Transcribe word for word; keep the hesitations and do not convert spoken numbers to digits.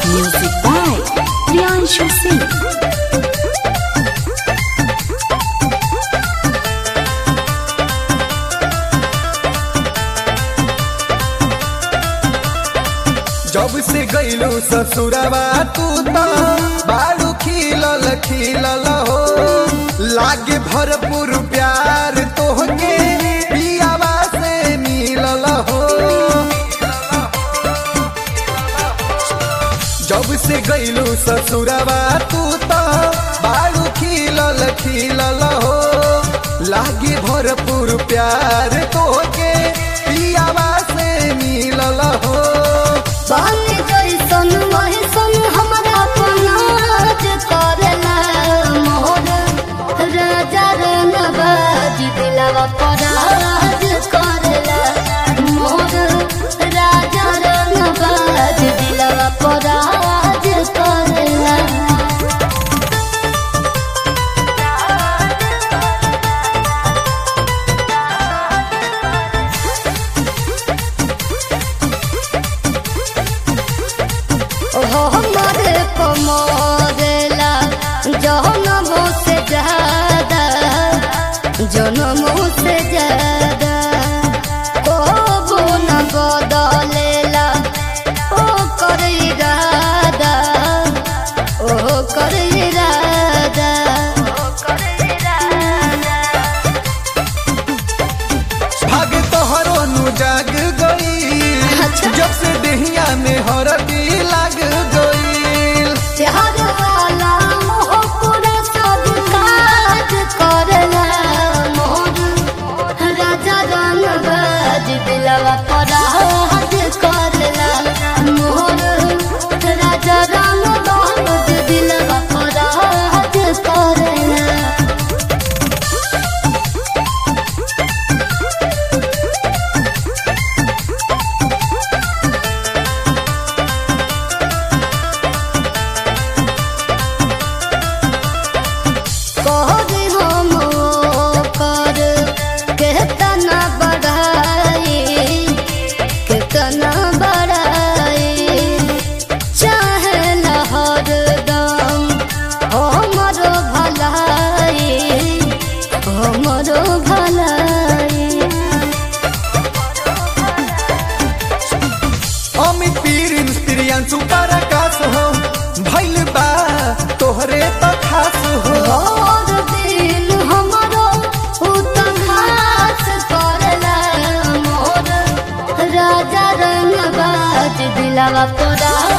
Music by Priyanshu Singh. जब से गईलू ससुरवा तू तो बारू खिलल खिलल हो लागे भरपूर प्यार तोहके पियावा से मिलल हो। जब से गईलू ससुरवा तू तो बारू खिलल खिलल हो लागे भरपूर प्यार तोहके पियावा से मिलल हो। बानी जैसन वैसन हमरा पनाज करेला मोर राजा रनबाज दिलवा पराज करेला मोर राजा रनबाज दिलवा पराज करेला। हमारे पमरेला जनमों से ज्यादा जनमों से ज्यादा कबो न बदलेला ओ कर इरादा ओ कर इरादा। भाग तोहरो नु जाग गई जब से देहिया में हरदी लाग गई। प्यार वाला मोह पूरा सब काज करला मोर राजा रनबाज दिलवा पराज करला मोर राजा रनबाज दिलवा पराज करला। कहरे हम कर केतना बढ़ाई केतना बढ़ाई चाहे हर दम हमरो भलाई हमरो भलाई। अमित पीर प्रियांशु पराकाश हो भइल बा तोहरे तो खास हो। और दिन हमरो उतघास करला मोर राजा रनबाज दिलवा पराज